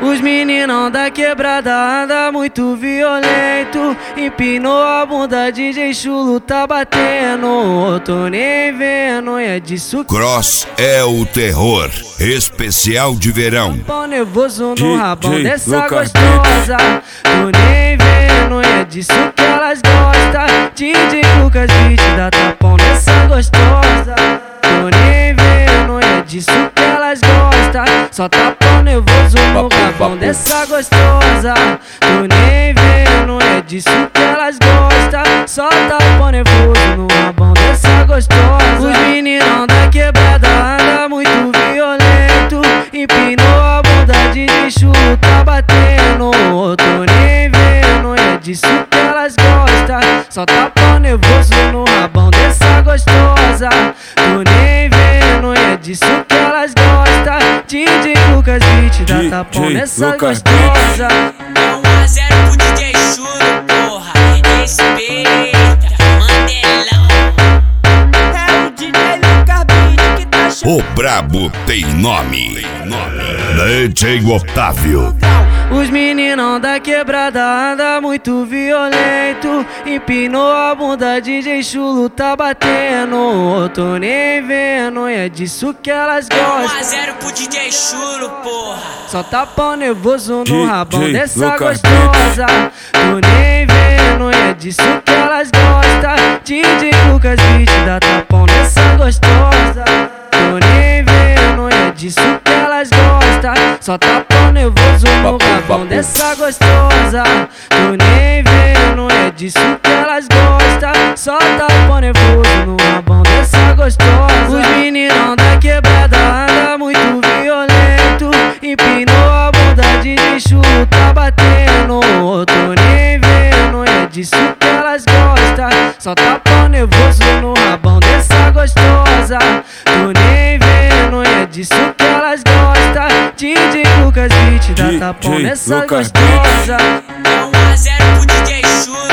Os meninão da quebrada anda muito violento. Empinou a bunda, DJ Chulo tá batendo. Tô nem vendo, é disso que Cross é o terror, especial de verão. pau nervoso no rabão DJ dessa Lucas gostosa. Tô nem vendo, é disso que elas gostam. DJ Lucas Beat dá tapão nessa gostosa. Tô nem vendo, é disso que elas gostam. Só tapão nervoso no rabão dessa gostosa. Tô nem vendo, é disso que elas gostam. Só tapão nervoso no rabão dessa gostosa. Os meninão da quebrada anda muito violento. Empinou a bunda, DJ Chulo tá batendo. Tô nem vendo, é disso que elas gostam. Só tapão nervoso no rabão dessa gostosa. Tô nem vendo, é disso que elas gostam. DJ Lucas Beat dá tapão nessa Lucas gostosa. 1-0 pro DJ Chulo, porra. Respeita, Mandelão. É o DJ Lucas Beat que tá chamando. O brabo tem nome. DJ Otávio. Os meninão da quebrada anda muito violento. Empinou a bunda, DJ Chulo tá batendo. Tô nem vendo, é disso que elas gostam. 1-0 pro DJ Chulo, porra. Só tapão nervoso no DJ rabão dessa Lucas gostosa. Tô nem vendo, é disso que elas gostam. DJ Lucas Beat dá tapão nessa gostosa. Tô nem vendo, é disso que elas gostam. Só tapão nervoso no rabão dessa gostosa. Tô nem vendo, é disso que elas gostam. Só tapão nervoso no rabão dessa gostosa. Os meninão da quebrada anda muito violento. Empinou a bunda, DJ Chulo tá batendo. Tô nem vendo, é disso que elas gostam. Só tapão nervoso no rabão dessa gostosa. Tô nem vendo, é disso que elas gostam. DJ Lucas Beat dá tapão nessa Lucas gostosa. 1-0 pro DJ Chulo.